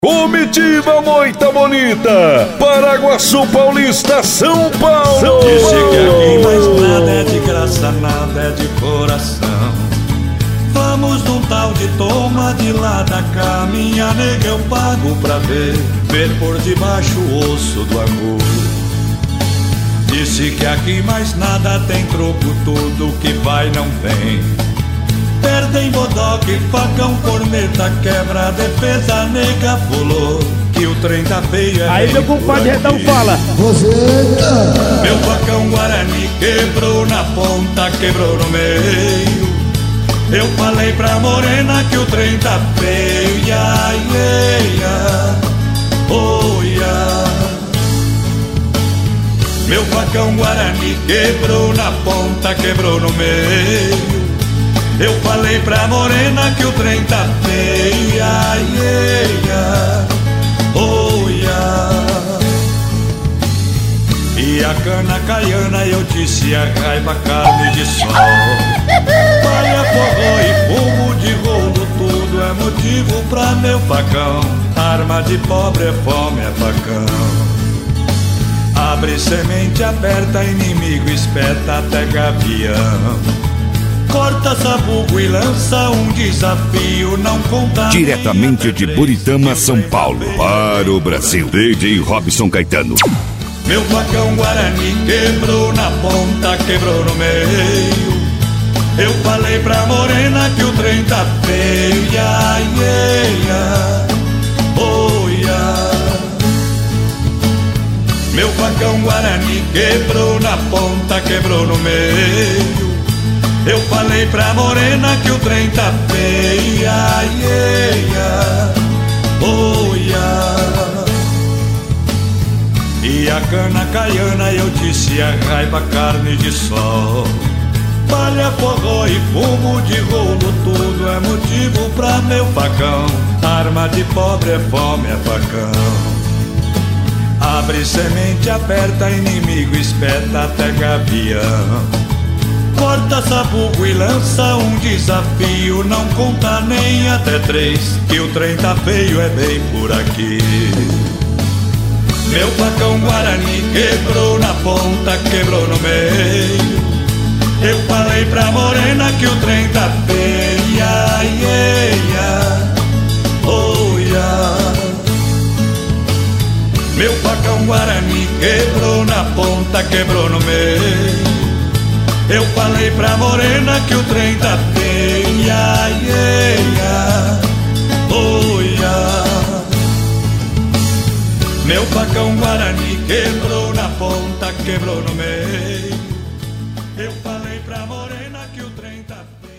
Comitiva Moita Bonita, Paraguaçu Paulista, São Paulo. Disse que aqui mais nada é de graça, nada é de coração. Vamos num tal de toma de lá da cá, minha nega eu pago pra ver por debaixo o osso do amor. Disse que aqui mais nada tem troco, tudo que vai não vem. Perdem bodoque, facão, corneta, quebra, defesa, nega, pulou, que o trem tá feio. Aí meu compadre Redão fala: meu facão Guarani quebrou na ponta, quebrou no meio. Eu falei pra morena que o trem tá feio, ia, ia, oh, ia. Meu facão Guarani quebrou na ponta, quebrou no meio. Eu falei pra morena que o trem tá feio, ia, ia, oh, ia. E a cana caiana eu disse a raiva, carne de sol. Palha, forró e fumo de rolo, tudo é motivo pra meu facão. Arma de pobre é fome, é facão. Abre semente aberta, inimigo espeta até gavião. Corta sabugo e lança um desafio, não conta. Diretamente de Buritama, São Paulo, para o Brasil, DJ Robson Caetano. Meu facão Guarani quebrou na ponta, quebrou no meio. Eu falei pra morena que o trem tá feio, ia, ia, oh, ia. Meu facão Guarani quebrou na ponta, quebrou no meio. Eu falei pra morena que o trem tá feio, ia, ia, oh, ia. E a cana caiana eu disse a raiva, carne de sol. Palha, forró e fumo de rolo, tudo é motivo pra meu facão. Arma de pobre é fome, é facão. Abre semente aperta, inimigo espeta até gavião. Corta sabugo e lança um desafio, não conta nem até três, que o trem tá feio, é bem por aqui. Meu facão Guarani quebrou na ponta, quebrou no meio. Eu falei pra morena que o trem tá feio, ia, ia, oh, ia. Meu facão Guarani quebrou na ponta, quebrou no meio. Eu falei pra morena que o trem tá feio, ia, ia, oh, ia. Meu facão Guarani quebrou na ponta, quebrou no meio. Eu falei pra morena que o trem tá feio.